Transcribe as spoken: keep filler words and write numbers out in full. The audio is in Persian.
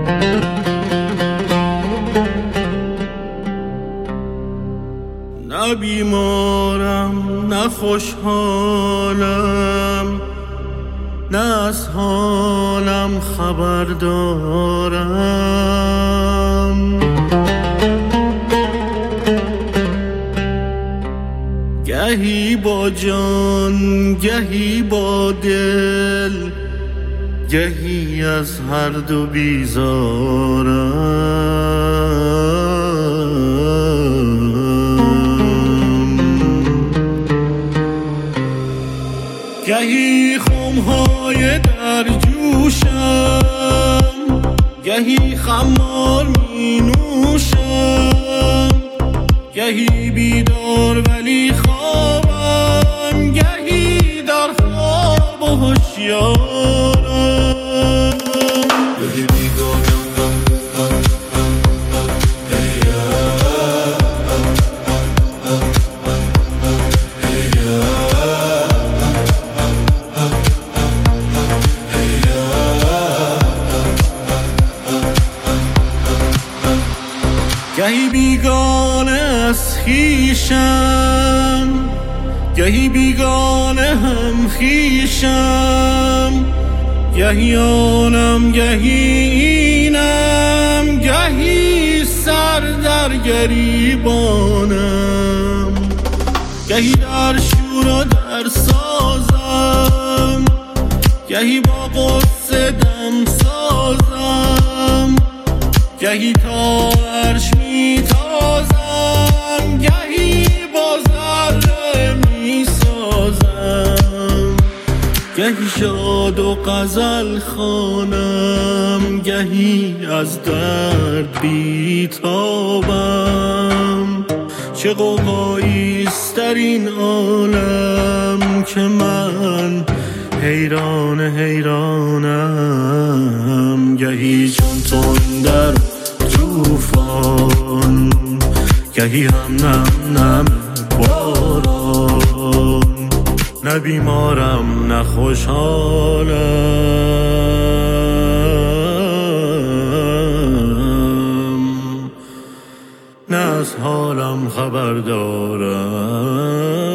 نه بیمارم نه خوشحالم، نه از حالم خبر دارم. گهی با جان گهی با دل، گهی از هر دو بیزارم. گهی خمهای در جوشم، گهی خمار می نوشم، گهی بیدار ولی خوابم، گهی در خواب و هوشیارم. گهی بیگانم گهی بیگانه از خویشم، گهی بیگانه هم خویشم، گهی آنم گهی اینم، گهی سر در گریبانم. گهی در شور و در سازم، گهی با قصه دم سازم، گهی تا عرش می تازم، گهی با ذره می سازم. گهی شاد و غزل خوانم، گهی از درد بی تابم. چه غوغاییست در این عالم که من حیران حیرانم. گهی چون تندر طوفان، گهی هم نم نم باران. نه بیمارم نه خوشحالم، نه از حالم خبر دارم.